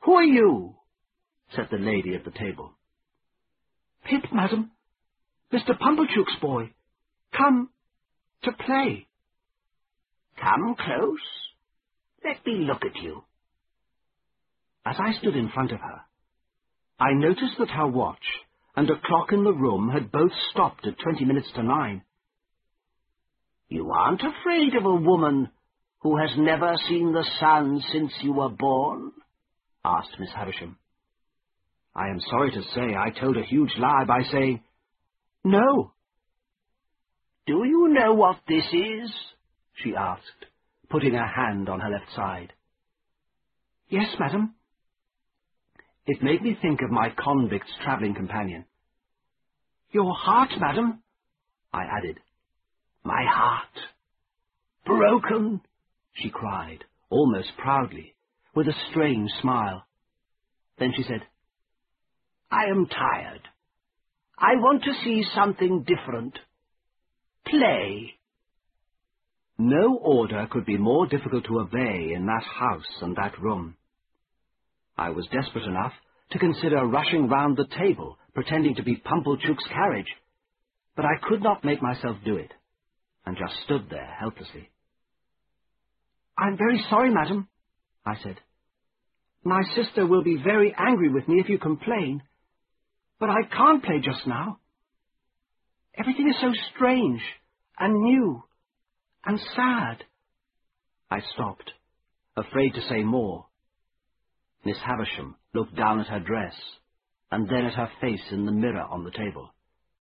"Who are you?" said the lady at the table. "Pip, madam, Mr. Pumblechook's boy, come to play." "Come close. Let me look at you." As I stood in front of her, I noticed that her watch and a clock in the room had both stopped at 20 minutes to 9. "You aren't afraid of a woman who has never seen the sun since you were born?" asked Miss Havisham. I am sorry to say I told a huge lie by saying, "No." "Do you know what this is?" she asked, putting her hand on her left side. "Yes, madam." It made me think of my convict's travelling companion. "Your heart, madam," I added. "My heart? Broken?" she cried, almost proudly, with a strange smile. Then she said, "I am tired. I want to see something different. Play." No order could be more difficult to obey in that house and that room. I was desperate enough to consider rushing round the table, pretending to be Pumblechook's carriage, but I could not make myself do it, and just stood there helplessly. "I'm very sorry, madam," I said. "My sister will be very angry with me if you complain, but I can't play just now. Everything is so strange and new and sad." I stopped, afraid to say more. Miss Havisham looked down at her dress, and then at her face in the mirror on the table.